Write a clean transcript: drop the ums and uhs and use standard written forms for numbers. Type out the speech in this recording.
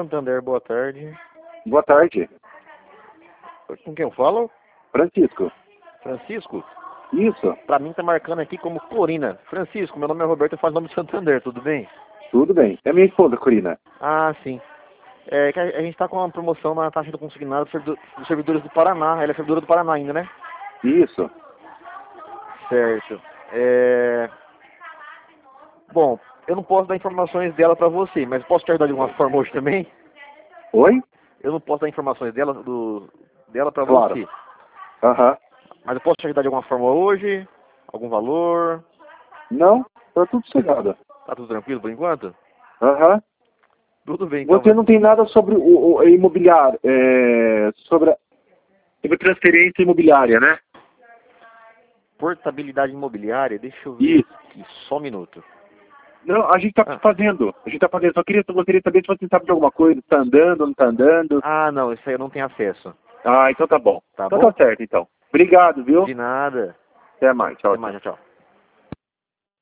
Santander, boa tarde. Boa tarde. Com quem eu falo? Francisco. Francisco? Isso. Pra mim tá marcando aqui como Corina. Francisco, meu nome é Roberto, eu faço nome de Santander, tudo bem? Tudo bem. É minha esposa, Corina. Ah, sim. É que a gente tá com uma promoção na taxa do consignado dos servidores do Paraná. Ela é servidora do Paraná ainda, né? Isso. Certo. Bom, eu não posso dar informações dela pra você, mas posso te ajudar de alguma forma hoje também? Oi? Eu não posso dar informações dela pra Claro. você. Aham. Mas eu posso te ajudar de alguma forma hoje? Algum valor? Não, tá tudo sossegado. Tá tudo tranquilo por enquanto? Aham. Tudo bem, então. Você não tem nada sobre o imobiliário, sobre transferência imobiliária, né? Portabilidade imobiliária, deixa eu ver Isso. aqui, só um minuto. Não, a gente tá fazendo. A gente tá fazendo. Só queria saber se você sabe de alguma coisa. Tá andando, não tá andando. Ah, não, isso aí eu não tenho acesso. Ah, então tá bom. Tá Então bom? tá certo, então. Obrigado, viu? De nada. Até mais. Tchau, Até tchau. mais, tchau.